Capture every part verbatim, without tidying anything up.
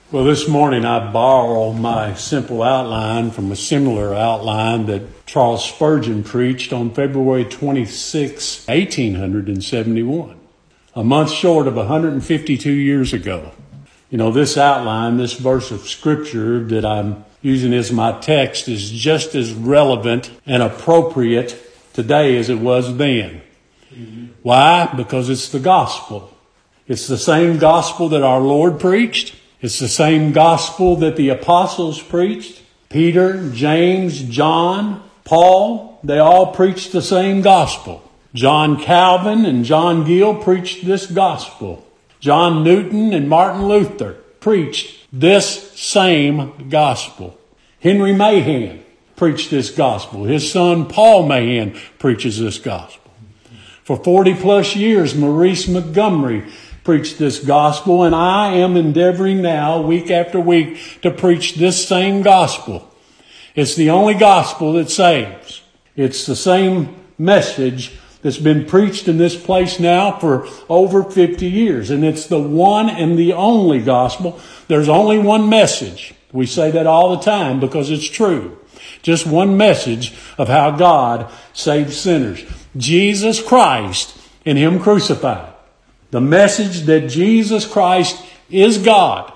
Well, this morning I borrow my simple outline from a similar outline that Charles Spurgeon preached on February twenty-sixth, eighteen seventy-one, a month short of one hundred fifty-two years ago. You know, this outline, this verse of Scripture that I'm using as my text is just as relevant and appropriate today as it was then. Mm-hmm. Why? Because it's the gospel. It's the same gospel that our Lord preached. It's the same gospel that the apostles preached. Peter, James, John, Paul, they all preached the same gospel. John Calvin and John Gill preached this gospel. John Newton and Martin Luther preached this same gospel. Henry Mahan preached this gospel. His son Paul Mahan preaches this gospel. For forty plus years, Maurice Montgomery preached this gospel, and I am endeavoring now, week after week, to preach this same gospel. It's the only gospel that saves. It's the same message that's been preached in this place now for over fifty years, and it's the one and the only gospel. There's only one message. We say that all the time because it's true. Just one message of how God saves sinners. Jesus Christ and Him crucified. The message that Jesus Christ is God.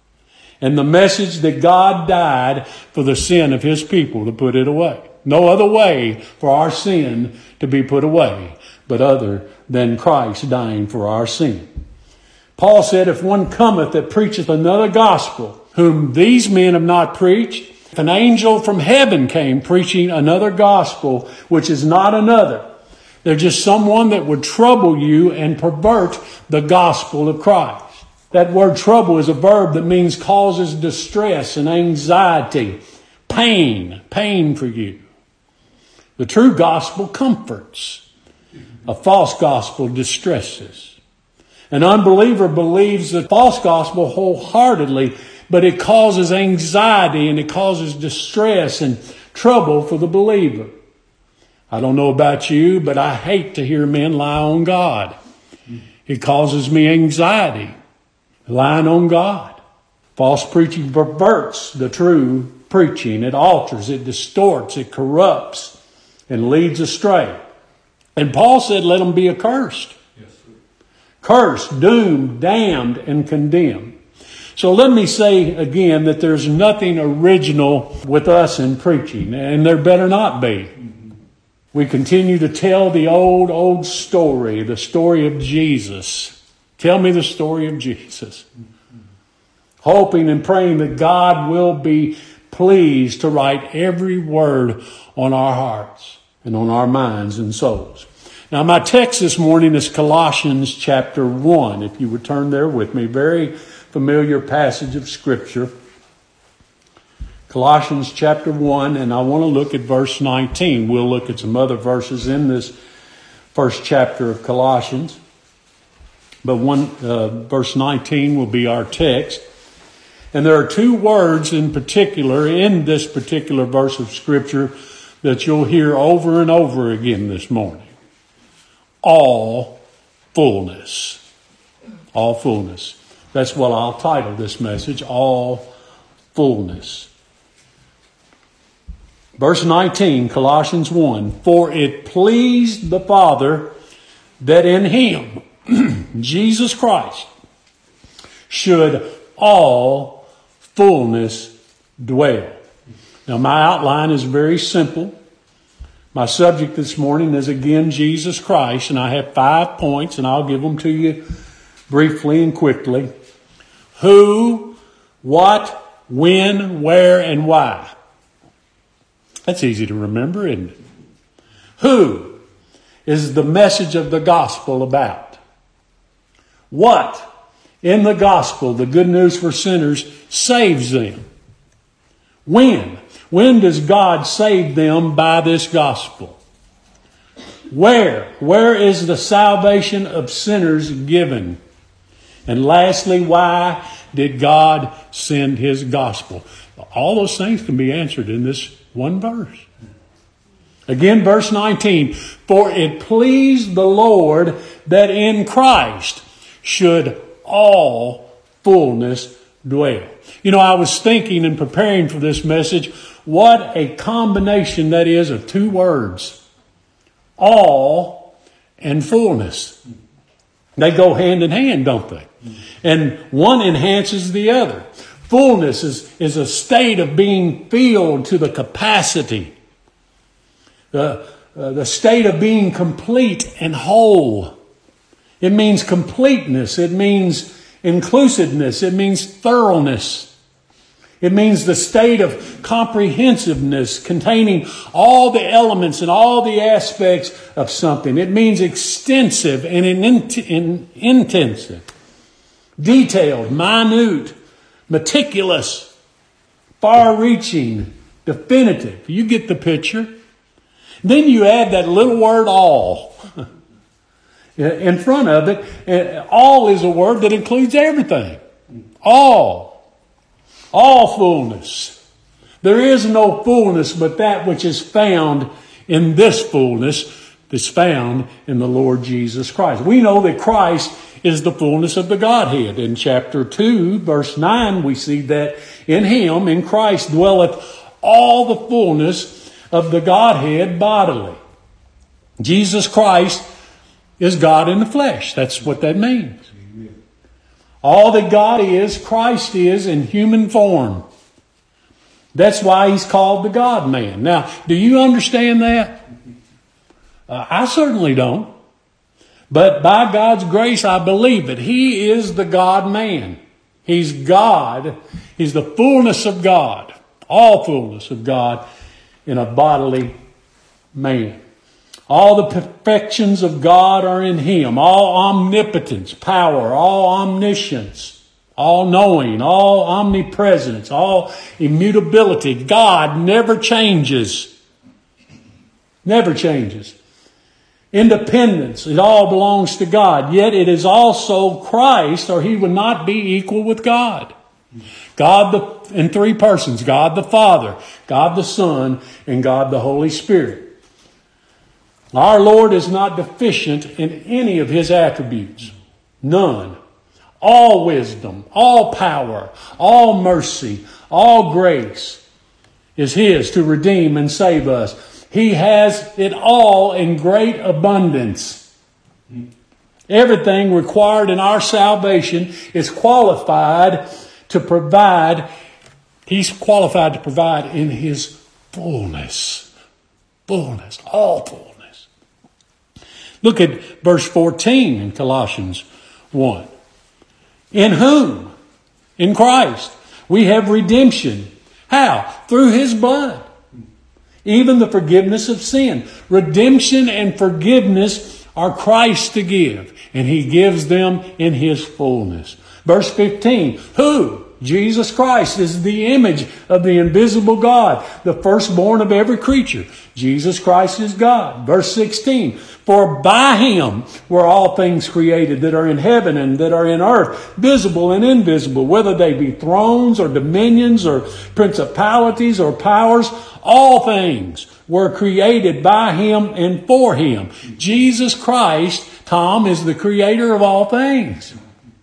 And the message that God died for the sin of His people to put it away. No other way for our sin to be put away, but other than Christ dying for our sin. Paul said, if one cometh that preacheth another gospel, whom these men have not preached, if an angel from heaven came preaching another gospel, which is not another, they're just someone that would trouble you and pervert the gospel of Christ. That word trouble is a verb that means causes distress and anxiety, pain, pain for you. The true gospel comforts. A false gospel distresses. An unbeliever believes the false gospel wholeheartedly, but it causes anxiety and it causes distress and trouble for the believer. I don't know about you, but I hate to hear men lie on God. It causes me anxiety, lying on God. False preaching perverts the true preaching. It alters, it distorts, it corrupts, and leads astray. And Paul said, let them be accursed. Yes, sir. Cursed, doomed, damned, and condemned. So let me say again that there's nothing original with us in preaching, and there better not be. We continue to tell the old, old story, the story of Jesus. Tell me the story of Jesus. Hoping and praying that God will be pleased to write every word on our hearts and on our minds and souls. Now, my text this morning is Colossians chapter one. If you would turn there with me, very familiar passage of Scripture. Colossians chapter one, and I want to look at verse nineteen. We'll look at some other verses in this first chapter of Colossians. But one uh, verse nineteen will be our text. And there are two words in particular in this particular verse of Scripture that you'll hear over and over again this morning. All fullness. All fullness. That's what I'll title this message, All Fullness. Verse nineteen, Colossians one, for it pleased the Father that in Him, Jesus Christ, should all fullness dwell. Now my outline is very simple. My subject this morning is again Jesus Christ, and I have five points, and I'll give them to you briefly and quickly. Who, what, when, where, and why. That's easy to remember, isn't it? Who is the message of the gospel about? What in the gospel, the good news for sinners, saves them? When? When does God save them by this gospel? Where? Where is the salvation of sinners given? And lastly, why did God send His gospel? All those things can be answered in this one verse. Again, verse nineteen. For it pleased the Lord that in Christ should all fullness dwell. You know, I was thinking and preparing for this message, what a combination that is of two words. All and fullness. They go hand in hand, don't they? And one enhances the other. Fullness is, is a state of being filled to the capacity. The, uh, the state of being complete and whole. It means completeness. It means inclusiveness. It means thoroughness. It means the state of comprehensiveness containing all the elements and all the aspects of something. It means extensive and in, in, intensive, detailed, minute, meticulous, far-reaching, definitive. You get the picture. Then you add that little word all in front of it. All is a word that includes everything. All. All fullness. There is no fullness but that which is found in this fullness that's found in the Lord Jesus Christ. We know that Christ is the fullness of the Godhead. In chapter two, verse nine, we see that in Him, in Christ, dwelleth all the fullness of the Godhead bodily. Jesus Christ is God in the flesh. That's what that means. All that God is, Christ is in human form. That's why He's called the God-man. Now, do you understand that? Uh, I certainly don't. But by God's grace, I believe that He is the God-man. He's God. He's the fullness of God. All fullness of God in a bodily man. All the perfections of God are in Him. All omnipotence, power, all omniscience, all knowing, all omnipresence, all immutability. God never changes. Never changes. Independence, it all belongs to God. Yet it is also Christ, or He would not be equal with God. God the, in three persons, God the Father, God the Son, and God the Holy Spirit. Our Lord is not deficient in any of His attributes. None. All wisdom, all power, all mercy, all grace is His to redeem and save us. He has it all in great abundance. Everything required in our salvation is qualified to provide. He's qualified to provide in His fullness. Fullness. All fullness. Look at verse fourteen in Colossians one. In whom? In Christ. We have redemption. How? Through His blood. Even the forgiveness of sin. Redemption and forgiveness are Christ to give. And He gives them in His fullness. Verse fifteen. Who? Jesus Christ is the image of the invisible God, the firstborn of every creature. Jesus Christ is God. Verse sixteen. For by Him were all things created that are in heaven and that are in earth, visible and invisible, whether they be thrones or dominions or principalities or powers. All things were created by Him and for Him. Jesus Christ, Tom, is the creator of all things.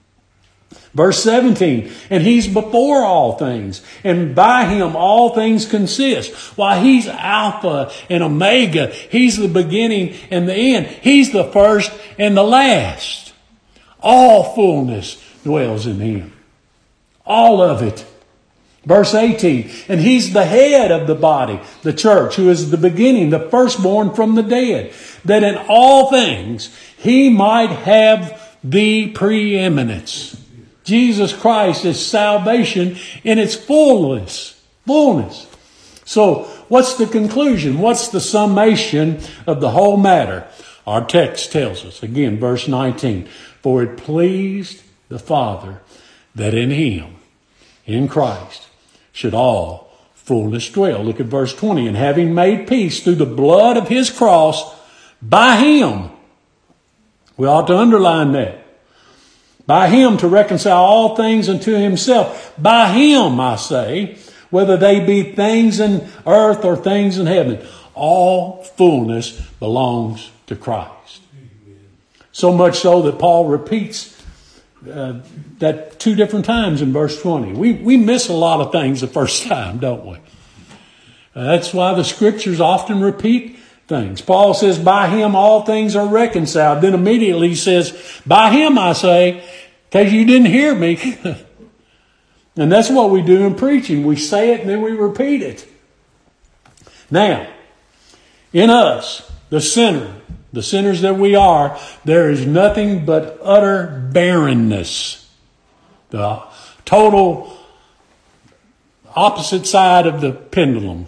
Verse seventeen, and He's before all things, and by Him all things consist. Why, He's Alpha and Omega. He's the beginning and the end. He's the first and the last. All fullness dwells in Him. All of it. Verse eighteen, and He's the head of the body, the church, who is the beginning, the firstborn from the dead, that in all things He might have the preeminence. Jesus Christ is salvation in its fullness. Fullness. So, what's the conclusion? What's the summation of the whole matter? Our text tells us, again, verse nineteen, for it pleased the Father that in Him, in Christ, should all fullness dwell. Look at verse twenty, and having made peace through the blood of His cross, by Him, we ought to underline that. By Him to reconcile all things unto Himself. By Him, I say, whether they be things in earth or things in heaven. All fullness belongs to Christ. So much so that Paul repeats uh, that two different times in verse twenty. We, we miss a lot of things the first time, don't we? Uh, that's why the scriptures often repeat things. Paul says, by him all things are reconciled. Then immediately he says, by him I say, in case you didn't hear me. And that's what we do in preaching. We say it and then we repeat it. Now, in us, the sinner, the sinners that we are, there is nothing but utter barrenness. The total opposite side of the pendulum.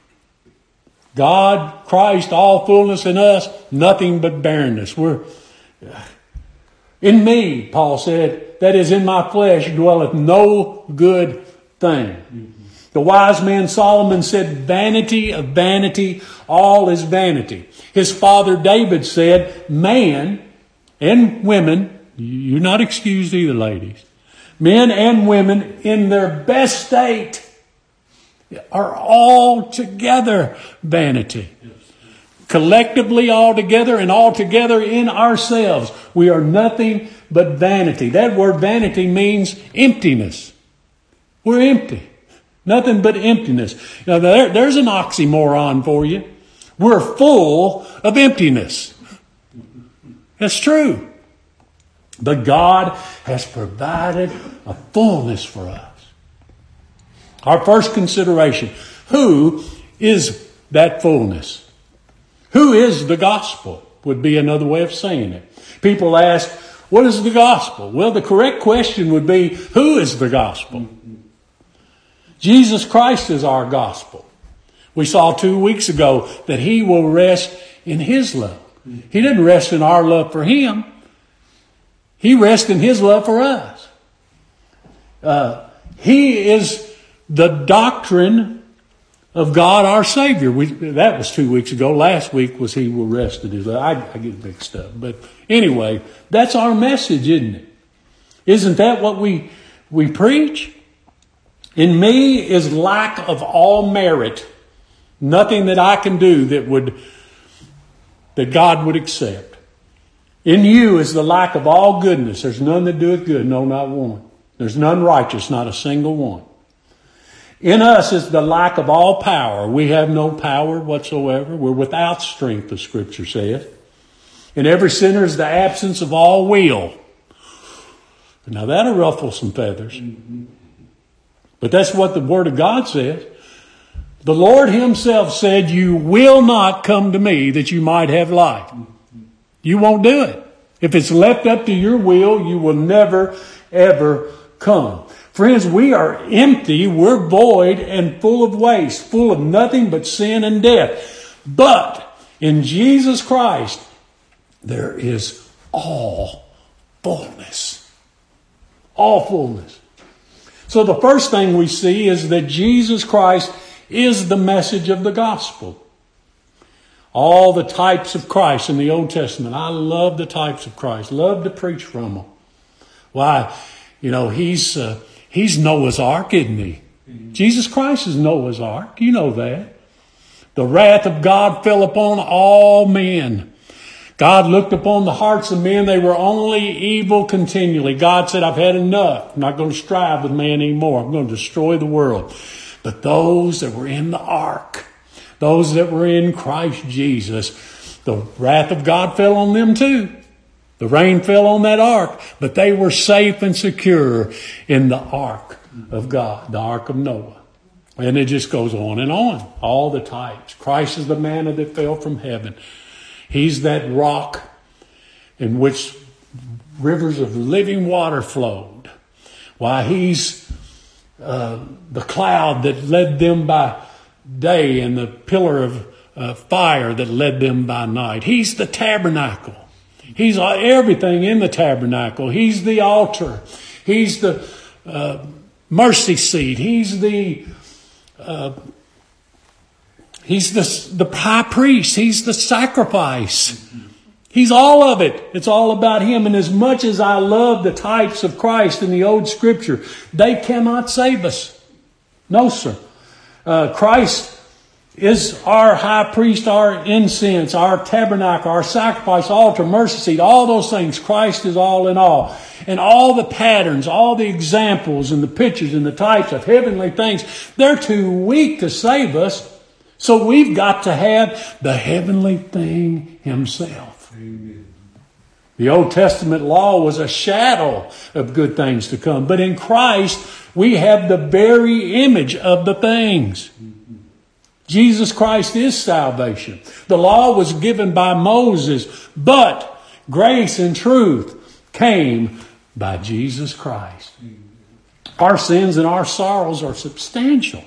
God, Christ, all fullness in us, nothing but barrenness. We're in me, Paul said, that is in my flesh dwelleth no good thing. Mm-hmm. The wise man Solomon said, vanity of vanity, all is vanity. His father David said, man and women, you're not excused either, ladies, men and women in their best state are all together vanity. Collectively all together and all together in ourselves. We are nothing but vanity. That word vanity means emptiness. We're empty. Nothing but emptiness. Now there, there's an oxymoron for you. We're full of emptiness. That's true. But God has provided a fullness for us. Our first consideration, who is that fullness? Who is the gospel? Would be another way of saying it. People ask, what is the gospel? Well, the correct question would be, who is the gospel? Jesus Christ is our gospel. We saw two weeks ago that he will rest in his love. He didn't rest in our love for him. He rests in his love for us. Uh, he is the doctrine of God our Savior. We, that was two weeks ago. Last week was he will rest in his love. I, I get mixed up. But anyway, that's our message, isn't it? Isn't that what we we preach? In me is lack of all merit. Nothing that I can do that would that God would accept. In you is the lack of all goodness. There's none that doeth good, no, not one. There's none righteous, not a single one. In us is the lack of all power. We have no power whatsoever. We're without strength, the Scripture says. In every sinner is the absence of all will. Now that'll ruffle some feathers. Mm-hmm. But that's what the Word of God says. The Lord himself said, you will not come to me that you might have life. You won't do it. If it's left up to your will, you will never, ever come. Friends, we are empty, we're void and full of waste, full of nothing but sin and death. But in Jesus Christ, there is all fullness. All fullness. So the first thing we see is that Jesus Christ is the message of the gospel. All the types of Christ in the Old Testament. I love the types of Christ. Love to preach from them. Why? You know, he's uh, he's Noah's Ark, isn't he? Mm-hmm. Jesus Christ is Noah's Ark. You know that. The wrath of God fell upon all men. God looked upon the hearts of men. They were only evil continually. God said, I've had enough. I'm not going to strive with man anymore. I'm going to destroy the world. But those that were in the ark, those that were in Christ Jesus, the wrath of God fell on them too. The rain fell on that ark, but they were safe and secure in the ark of God, the ark of Noah. And it just goes on and on, all the types. Christ is the manna that fell from heaven. He's that rock in which rivers of living water flowed. Why, he's uh, the cloud that led them by day and the pillar of uh, fire that led them by night. He's the tabernacle. He's everything in the tabernacle. He's the altar. He's the uh, mercy seat. He's the uh, he's the the high priest. He's the sacrifice. He's all of it. It's all about him. And as much as I love the types of Christ in the old Scripture, they cannot save us. No, sir. Uh, Christ is our high priest, our incense, our tabernacle, our sacrifice, altar, mercy seat, all those things. Christ is all in all. And all the patterns, all the examples and the pictures and the types of heavenly things, they're too weak to save us. So we've got to have the heavenly thing himself. Amen. The Old Testament law was a shadow of good things to come. But in Christ, we have the very image of the things. Jesus Christ is salvation. The law was given by Moses, but grace and truth came by Jesus Christ. Our sins and our sorrows are substantial.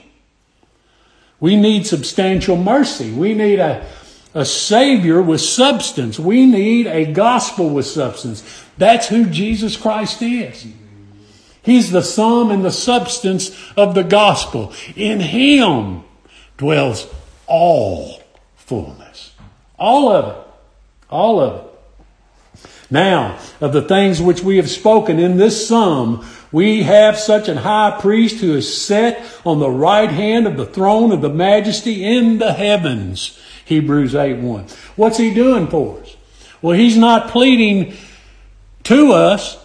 We need substantial mercy. We need a, a Savior with substance. We need a gospel with substance. That's who Jesus Christ is. He's the sum and the substance of the gospel. In Him dwells all fullness. All of it. All of it. Now, of the things which we have spoken in this sum, we have such an high priest who is set on the right hand of the throne of the majesty in the heavens. Hebrews eight one. What's he doing for us? Well, he's not pleading to us,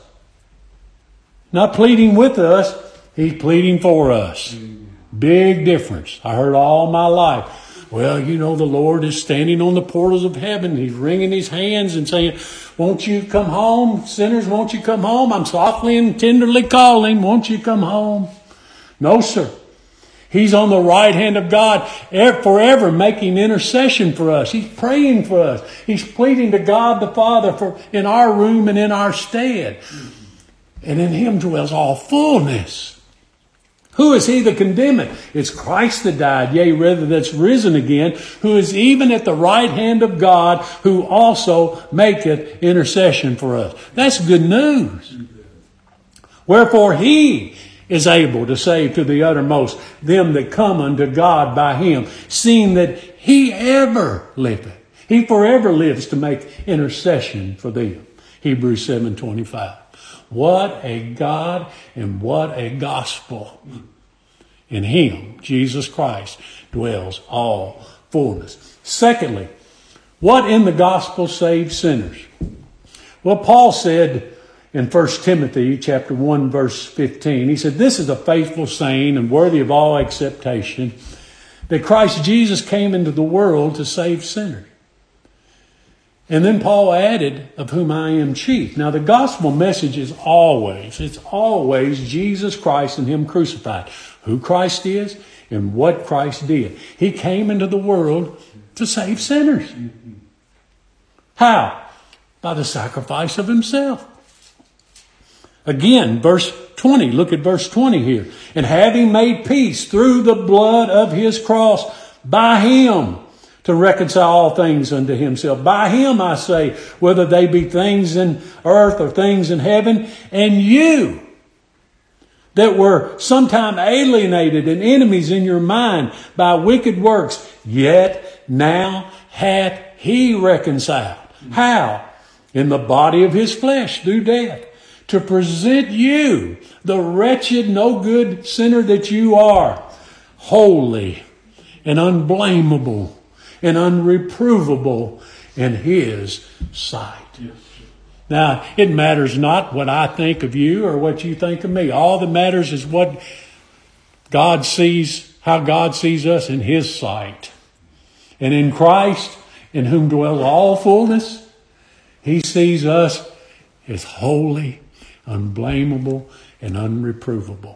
not pleading with us. He's pleading for us. Big difference. I heard all my life. Well, you know, the Lord is standing on the portals of heaven. He's wringing his hands and saying, won't you come home? Sinners, won't you come home? I'm softly and tenderly calling. Won't you come home? No, sir. He's on the right hand of God forever making intercession for us. He's praying for us. He's pleading to God the Father for in our room and in our stead. And in Him dwells all fullness. Who is he that condemneth? It's Christ that died, yea, rather that's risen again, who is even at the right hand of God, who also maketh intercession for us. That's good news. Wherefore He is able to save to the uttermost them that come unto God by Him, seeing that He ever liveth. He forever lives to make intercession for them. Hebrews seven twenty-five. What a God and what a gospel. In Him, Jesus Christ, dwells all fullness. Secondly, what in the gospel saves sinners? Well, Paul said in First Timothy chapter one, verse fifteen, he said, this is a faithful saying and worthy of all acceptation, that Christ Jesus came into the world to save sinners. And then Paul added, of whom I am chief. Now the gospel message is always, it's always Jesus Christ and Him crucified. Who Christ is and what Christ did. He came into the world to save sinners. How? By the sacrifice of Himself. Again, verse twenty. Look at verse twenty here. And having made peace through the blood of His cross, by Him to reconcile all things unto Himself. By Him, I say, whether they be things in earth or things in heaven, and you that were sometime alienated and enemies in your mind by wicked works, yet now hath He reconciled. How? In the body of His flesh through death, to present you, the wretched, no good sinner that you are, holy and unblameable and unreprovable in His sight. Yes. Now, it matters not what I think of you or what you think of me. All that matters is what God sees, how God sees us in His sight. And in Christ, in whom dwells all fullness, He sees us as holy, unblameable, and unreprovable.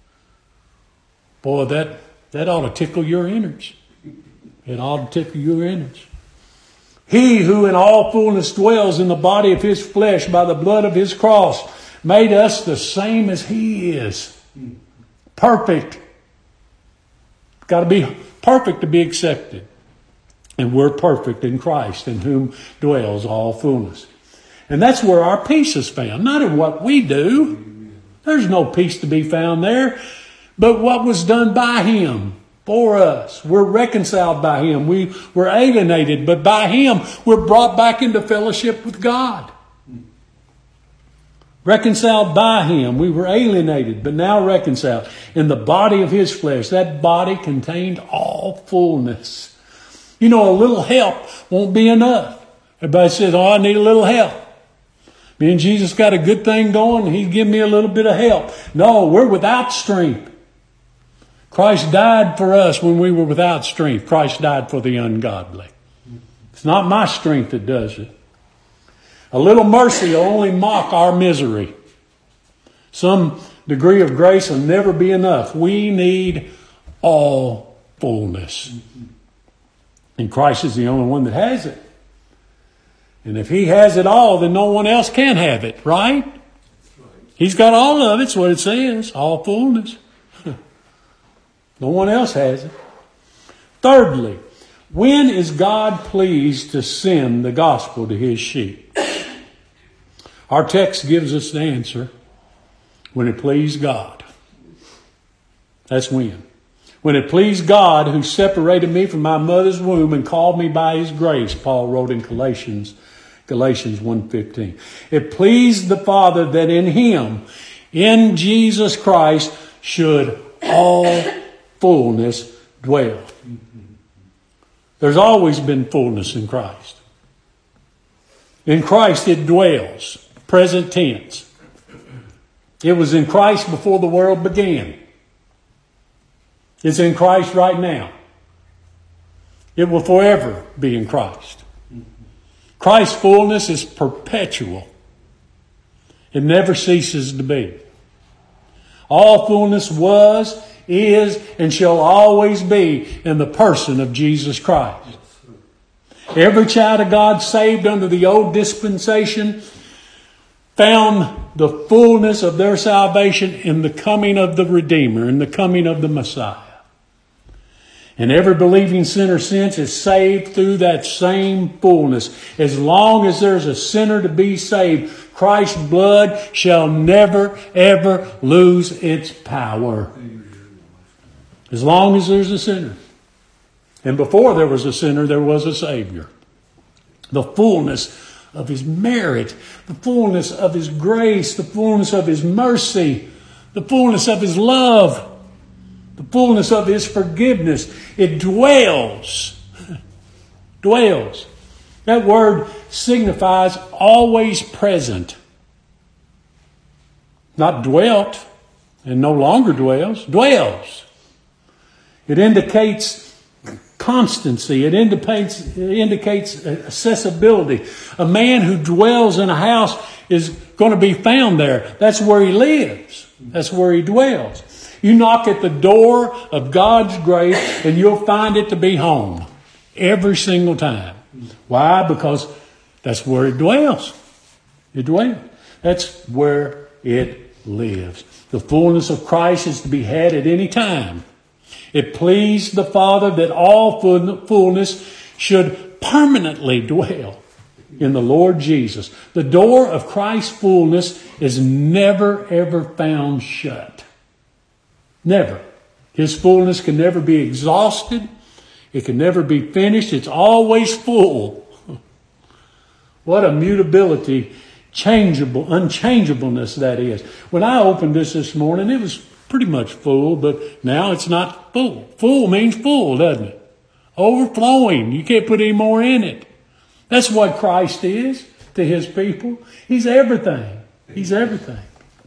Boy, that, that ought to tickle your innards. It ought to tickle your innards. He who in all fullness dwells in the body of His flesh by the blood of His cross made us the same as He is. Perfect. Got to be perfect to be accepted. And we're perfect in Christ, in whom dwells all fullness. And that's where our peace is found. Not in what we do. There's no peace to be found there. But what was done by Him for us. We're reconciled by Him. We were alienated, but by Him we're brought back into fellowship with God. Reconciled by Him. We were alienated, but now reconciled. In the body of His flesh. That body contained all fullness. You know, a little help won't be enough. Everybody says, oh, I need a little help. Me and Jesus got a good thing going. He'd give me a little bit of help. No, we're without strength. Christ died for us when we were without strength. Christ died for the ungodly. It's not my strength that does it. A little mercy will only mock our misery. Some degree of grace will never be enough. We need all fullness. And Christ is the only one that has it. And if He has it all, then no one else can have it, right? He's got all of it. It's what it says. All fullness. No one else has it. Thirdly, when is God pleased to send the gospel to His sheep? Our text gives us the answer. When it pleased God. That's when. When it pleased God who separated me from my mother's womb and called me by His grace, Paul wrote in Galatians, Galatians one fifteen. It pleased the Father that in Him, in Jesus Christ, should all fullness dwell. There's always been fullness in Christ. In Christ it dwells. Present tense. It was in Christ before the world began. It's in Christ right now. It will forever be in Christ. Christ's fullness is perpetual. It never ceases to be. All fullness was, is, and shall always be in the person of Jesus Christ. Every child of God saved under the old dispensation found the fullness of their salvation in the coming of the Redeemer, in the coming of the Messiah. And every believing sinner since is saved through that same fullness. As long as there's a sinner to be saved, Christ's blood shall never, ever lose its power. As long as there's a sinner. And before there was a sinner, there was a Savior. The fullness of His merit, the fullness of His grace, the fullness of His mercy, the fullness of His love, the fullness of His forgiveness. It dwells. Dwells. That word signifies always present. Not dwelt and no longer dwells. Dwells. It indicates constancy. It indicates, it indicates accessibility. A man who dwells in a house is going to be found there. That's where he lives. That's where he dwells. You knock at the door of God's grace and you'll find it to be home. Every single time. Why? Because that's where it dwells. It dwells. That's where it lives. The fullness of Christ is to be had at any time. It pleased the Father that all fullness should permanently dwell in the Lord Jesus. The door of Christ's fullness is never, ever found shut. Never. His fullness can never be exhausted. It can never be finished. It's always full. What a mutability, changeable, unchangeableness that is. When I opened this this morning, it was pretty much full, but now it's not full. Full means full, doesn't it? Overflowing. You can't put any more in it. That's what Christ is to His people. He's everything. He's everything.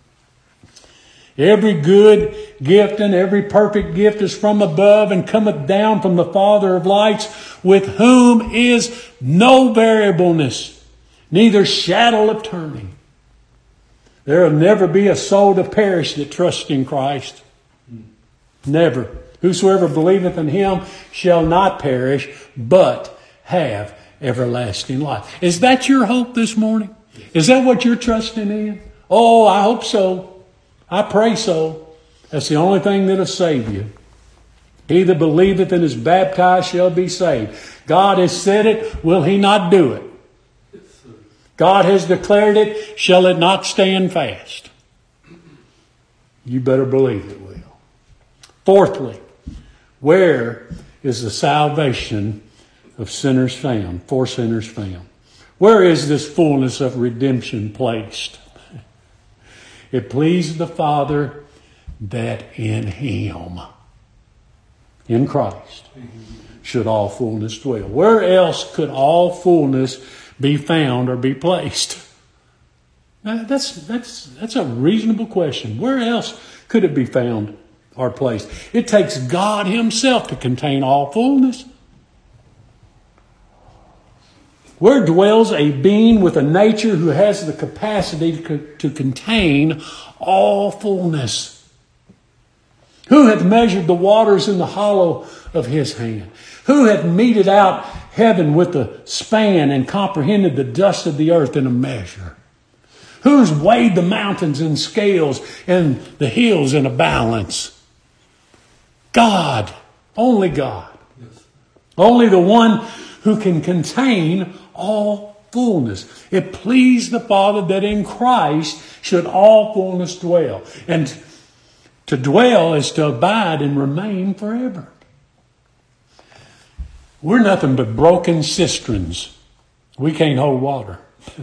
Every good gift and every perfect gift is from above and cometh down from the Father of lights, with whom is no variableness, neither shadow of turning. There will never be a soul to perish that trusts in Christ. Never. Whosoever believeth in Him shall not perish, but have everlasting life. Is that your hope this morning? Is that what you're trusting in? Oh, I hope so. I pray so. That's the only thing that'll save you. He that believeth and is baptized shall be saved. God has said it. Will He not do it? God has declared it. Shall it not stand fast? You better believe it will. Fourthly, where is the salvation of sinners found? For sinners found. Where is this fullness of redemption placed? It pleased the Father that in Him, in Christ, should all fullness dwell. Where else could all fullness be found or be placed? Now, that's, that's, that's a reasonable question. Where else could it be found or placed? It takes God Himself to contain all fullness. Where dwells a being with a nature who has the capacity to, to contain all fullness? Who hath measured the waters in the hollow of His hand? Who hath meted out heaven with a span and comprehended the dust of the earth in a measure? Who's weighed the mountains in scales and the hills in a balance? God. Only God. Yes. Only the one who can contain all fullness. It pleased the Father that in Christ should all fullness dwell. And to dwell is to abide and remain forever. We're nothing but broken cisterns. We can't hold water.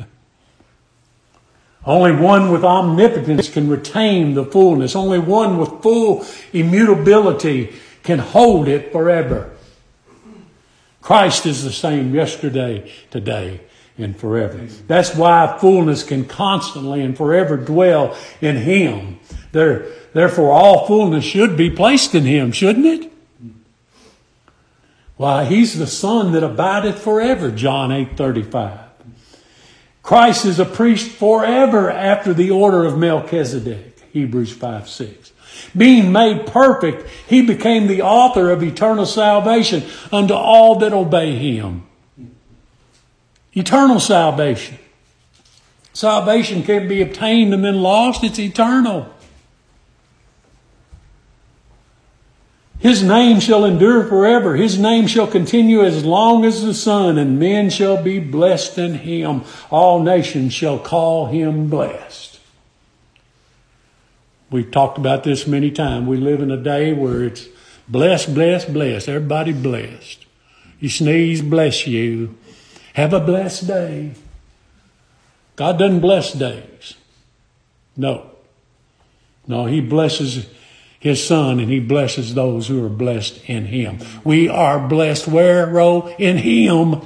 Only one with omnipotence can retain the fullness. Only one with full immutability can hold it forever. Christ is the same yesterday, today, and forever. That's why fullness can constantly and forever dwell in Him. There, therefore, all fullness should be placed in Him, shouldn't it? Why, He's the Son that abideth forever, John eight thirty-five. Christ is a priest forever after the order of Melchizedek, Hebrews five six. Being made perfect, He became the author of eternal salvation unto all that obey Him. Eternal salvation. Salvation can't be obtained and then lost. It's eternal. His name shall endure forever. His name shall continue as long as the sun, and men shall be blessed in Him. All nations shall call Him blessed. We've talked about this many times. We live in a day where it's blessed, blessed, blessed. Everybody blessed. You sneeze, bless you. Have a blessed day. God doesn't bless days. No. No, He blesses His Son, and He blesses those who are blessed in Him. We are blessed where, Ro? In Him.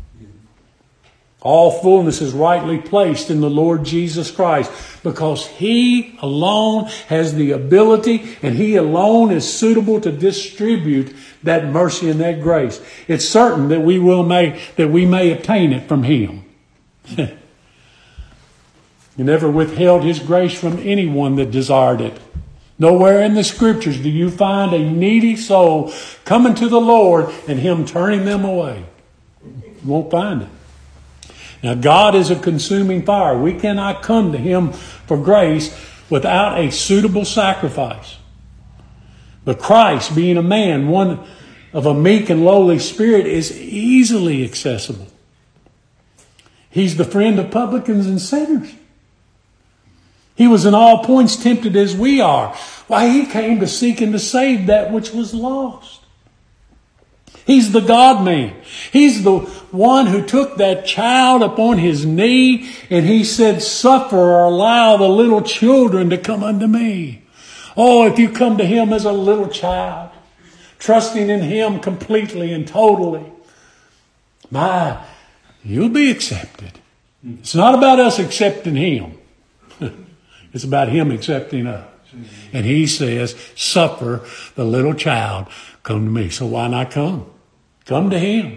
All fullness is rightly placed in the Lord Jesus Christ because He alone has the ability and He alone is suitable to distribute that mercy and that grace. It's certain that we will may, that we may obtain it from Him. He never withheld His grace from anyone that desired it. Nowhere in the Scriptures do you find a needy soul coming to the Lord and Him turning them away. You won't find it. Now, God is a consuming fire. We cannot come to Him for grace without a suitable sacrifice. But Christ, being a man, one of a meek and lowly spirit, is easily accessible. He's the friend of publicans and sinners. He was in all points tempted as we are. Why, He came to seek and to save that which was lost. He's the God-man. He's the one who took that child upon His knee and He said, suffer or allow the little children to come unto me. Oh, if you come to Him as a little child, trusting in Him completely and totally, my, you'll be accepted. It's not about us accepting Him. It's about Him accepting us. And He says, suffer the little child, come to me. So why not come? Come to Him.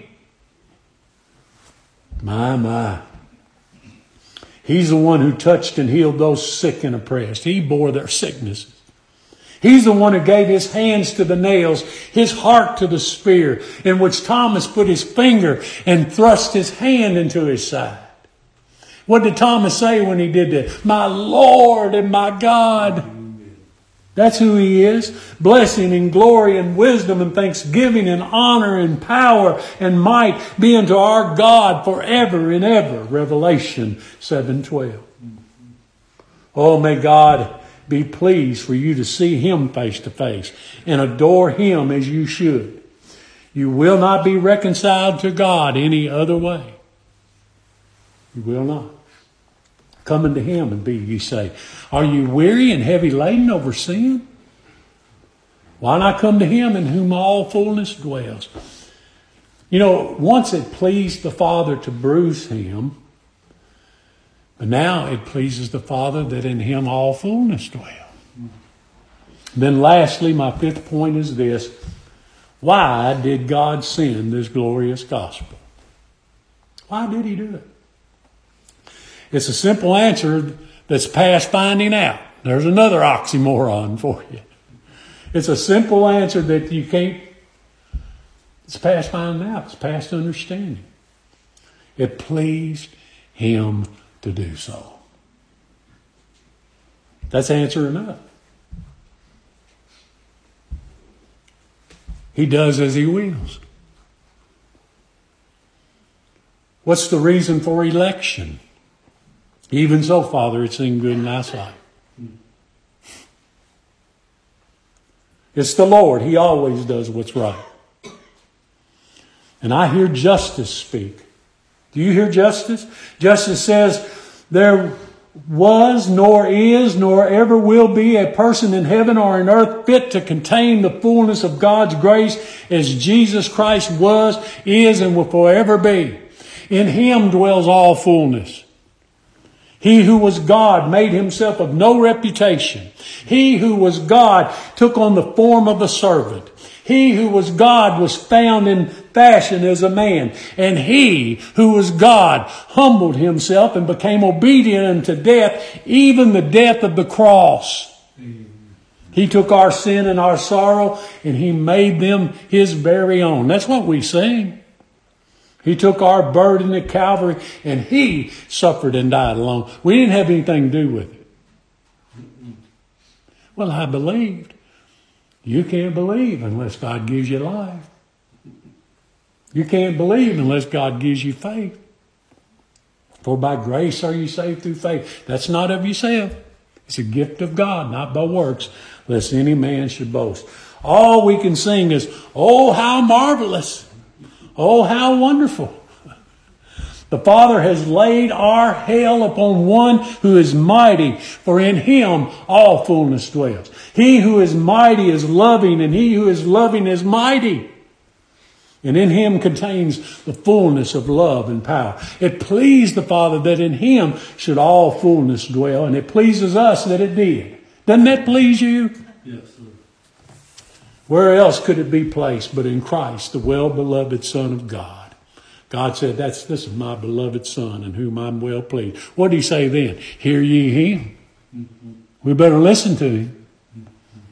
My, my. He's the one who touched and healed those sick and oppressed. He bore their sicknesses. He's the one who gave His hands to the nails, His heart to the spear, in which Thomas put his finger and thrust his hand into His side. What did Thomas say when he did that? My Lord and my God. That's who He is. Blessing and glory and wisdom and thanksgiving and honor and power and might be unto our God forever and ever. Revelation seven twelve. Oh, may God be pleased for you to see Him face to face and adore Him as you should. You will not be reconciled to God any other way. You will not. Coming to Him and be, you say, are you weary and heavy laden over sin? Why not come to Him in whom all fullness dwells? You know, once it pleased the Father to bruise Him, but now it pleases the Father that in Him all fullness dwells. Then lastly, my fifth point is this. Why did God send this glorious gospel? Why did He do it? It's a simple answer that's past finding out. There's another oxymoron for you. It's a simple answer that you can't, it's past finding out. It's past understanding. It pleased Him to do so. That's answer enough. He does as He wills. What's the reason for election? Even so, Father, it seemed good in Thy sight. It's the Lord. He always does what's right. And I hear justice speak. Do you hear justice? Justice says, there was, nor is, nor ever will be a person in heaven or in earth fit to contain the fullness of God's grace as Jesus Christ was, is, and will forever be. In Him dwells all fullness. He who was God made Himself of no reputation. He who was God took on the form of a servant. He who was God was found in fashion as a man. And He who was God humbled Himself and became obedient unto death, even the death of the cross. He took our sin and our sorrow and He made them His very own. That's what we sing. He took our burden at Calvary and He suffered and died alone. We didn't have anything to do with it. Well, I believed. You can't believe unless God gives you life. You can't believe unless God gives you faith. For by grace are you saved through faith. That's not of yourself. It's a gift of God, not by works, lest any man should boast. All we can sing is, oh, how marvelous. Oh, how wonderful. The Father has laid our hell upon one who is mighty, for in Him all fullness dwells. He who is mighty is loving, and He who is loving is mighty. And in Him contains the fullness of love and power. It pleased the Father that in Him should all fullness dwell, and it pleases us that it did. Doesn't that please you? Yes, sir. Where else could it be placed but in Christ, the well-beloved Son of God? God said, "That's this is my beloved Son in whom I'm well pleased." What did He say then? Hear ye Him. Mm-hmm. We better listen to Him. Mm-hmm.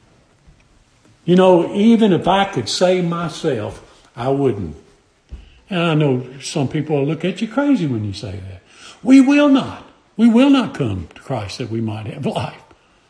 You know, even if I could save myself, I wouldn't. And I know some people will look at you crazy when you say that. We will not. We will not come to Christ that we might have life.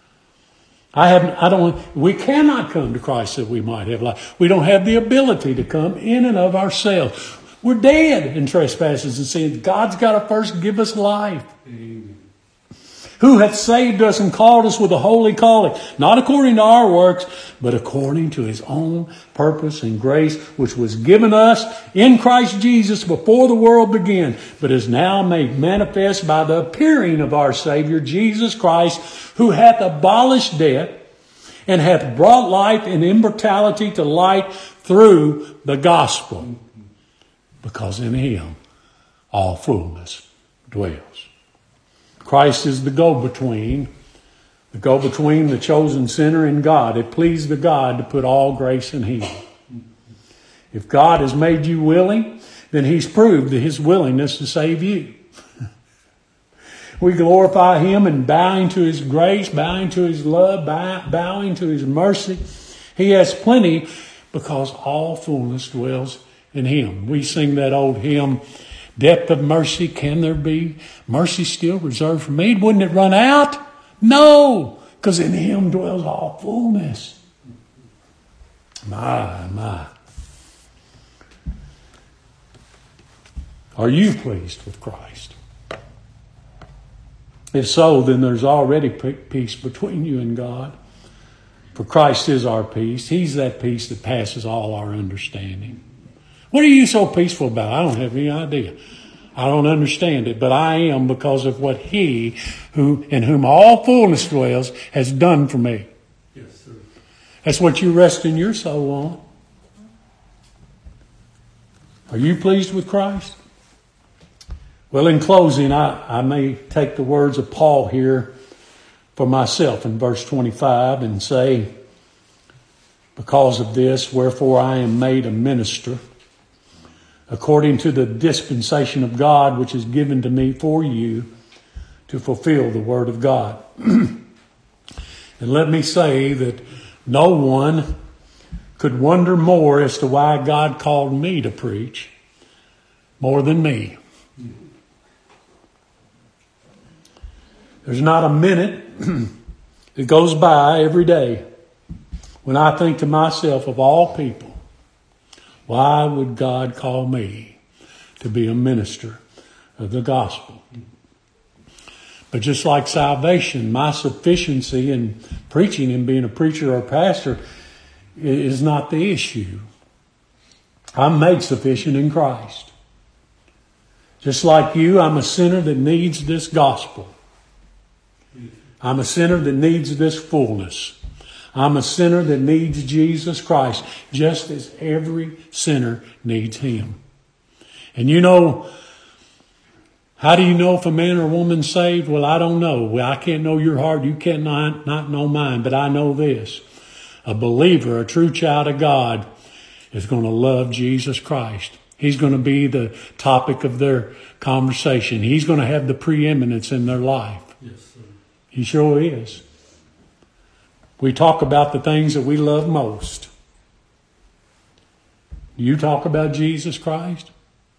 I haven't, I don't, we cannot come to Christ that we might have life. We don't have the ability to come in and of ourselves. We're dead in trespasses and sins. God's got to first give us life. Amen. Who hath saved us and called us with a holy calling, not according to our works, but according to His own purpose and grace, which was given us in Christ Jesus before the world began, but is now made manifest by the appearing of our Savior, Jesus Christ, who hath abolished death and hath brought life and immortality to light through the gospel. Because in Him all fullness dwells. Christ is the go-between, the go-between the chosen sinner and God. It pleased the God to put all grace in Him. If God has made you willing, then He's proved His willingness to save you. We glorify Him in bowing to His grace, bowing to His love, bowing to His mercy. He has plenty because all fullness dwells in Him. We sing that old hymn, "Depth of mercy can there be? Mercy still reserved for me." Wouldn't it run out? No, because in Him dwells all fullness. My, my. Are you pleased with Christ? If so, then there's already peace between you and God. For Christ is our peace. He's that peace that passes all our understanding. What are you so peaceful about? I don't have any idea. I don't understand it, but I am because of what He, who in whom all fullness dwells, has done for me. Yes, sir. That's what you rest in your soul on. Are you pleased with Christ? Well, in closing, I, I may take the words of Paul here for myself in verse twenty-five and say, because of this, wherefore I am made a minister, according to the dispensation of God, which is given to me for you to fulfill the word of God. And let me say that no one could wonder more as to why God called me to preach more than me. There's not a minute that goes by every day when I think to myself, of all people, why would God call me to be a minister of the gospel? But just like salvation, my sufficiency in preaching and being a preacher or a pastor is not the issue. I'm made sufficient in Christ. Just like you, I'm a sinner that needs this gospel. I'm a sinner that needs this fullness. I'm a sinner that needs Jesus Christ, just as every sinner needs Him. And you know, how do you know if a man or woman's saved? Well, I don't know. Well, I can't know your heart. You cannot not know mine. But I know this. A believer, a true child of God, is going to love Jesus Christ. He's going to be the topic of their conversation. He's going to have the preeminence in their life. Yes, sir. He sure is. We talk about the things that we love most. You talk about Jesus Christ?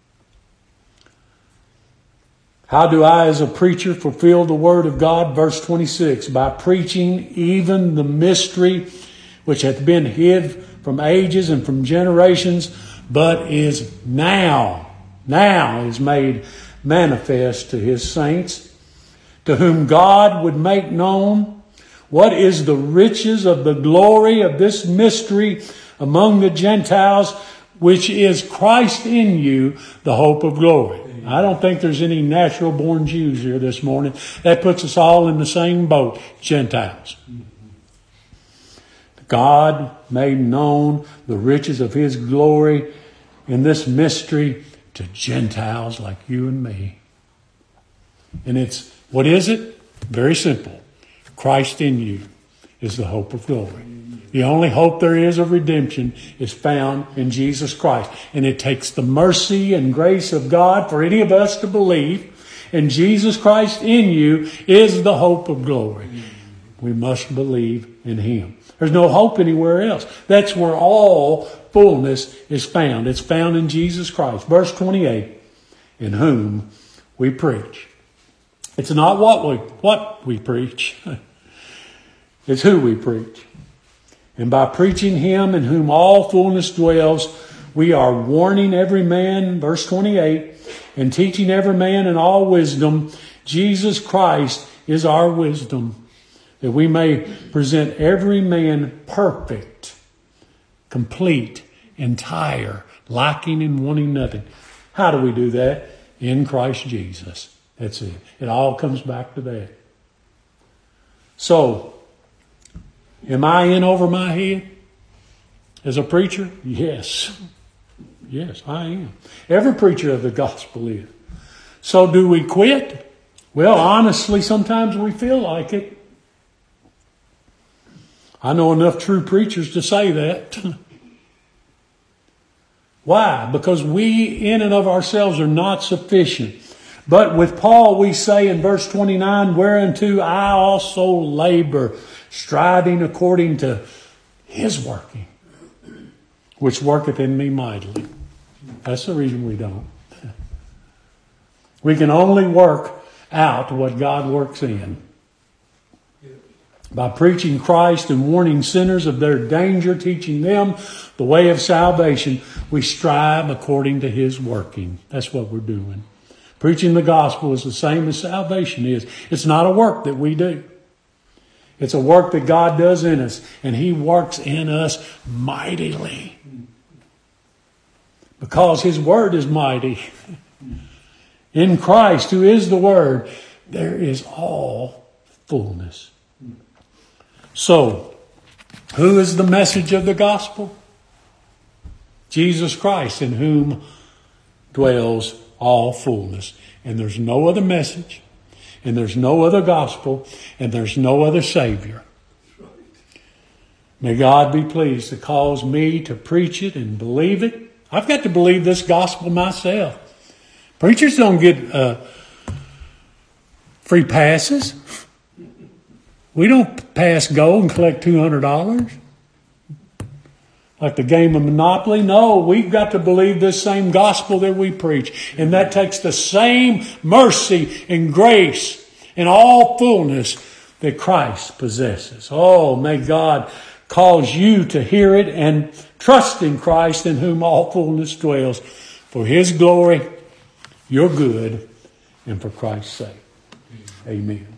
How do I as a preacher fulfill the word of God? Verse twenty-six, by preaching even the mystery which hath been hid from ages and from generations, but is now, now is made manifest to His saints, to whom God would make known what is the riches of the glory of this mystery among the Gentiles, which is Christ in you, the hope of glory. I don't think there's any natural born Jews here this morning. That puts us all in the same boat, Gentiles. God made known the riches of His glory in this mystery to Gentiles like you and me. And it's, what is it? Very simple. Christ in you is the hope of glory. The only hope there is of redemption is found in Jesus Christ. And it takes the mercy and grace of God for any of us to believe. And Jesus Christ in you is the hope of glory. We must believe in Him. There's no hope anywhere else. That's where all fullness is found. It's found in Jesus Christ. Verse twenty-eight, in whom we preach. It's not what we what we preach. It's who we preach. And by preaching Him in whom all fullness dwells, we are warning every man, verse twenty-eight, and teaching every man in all wisdom. Jesus Christ is our wisdom, that we may present every man perfect, complete, entire, lacking and wanting nothing. How do we do that? In Christ Jesus. That's it. It all comes back to that. So, am I in over my head as a preacher? Yes. Yes, I am. Every preacher of the gospel is. So do we quit? Well, honestly, sometimes we feel like it. I know enough true preachers to say that. Why? Because we in and of ourselves are not sufficient. But with Paul we say in verse twenty-nine, whereunto I also labor, striving according to His working, which worketh in me mightily. That's the reason we don't. We can only work out what God works in. By preaching Christ and warning sinners of their danger, teaching them the way of salvation, we strive according to His working. That's what we're doing. Preaching the gospel is the same as salvation is. It's not a work that we do. It's a work that God does in us. And He works in us mightily. Because His word is mighty. In Christ, who is the Word, there is all fullness. So, who is the message of the gospel? Jesus Christ, in whom dwells all fullness. And there's no other message, and there's no other gospel, and there's no other Savior. May God be pleased to cause me to preach it and believe it. I've got to believe this gospel myself. Preachers don't get uh, free passes. We don't pass go and collect two hundred dollars. Like the game of Monopoly. No, we've got to believe this same gospel that we preach. And that takes the same mercy and grace and all fullness that Christ possesses. Oh, may God cause you to hear it and trust in Christ, in whom all fullness dwells, for His glory, your good, and for Christ's sake. Amen.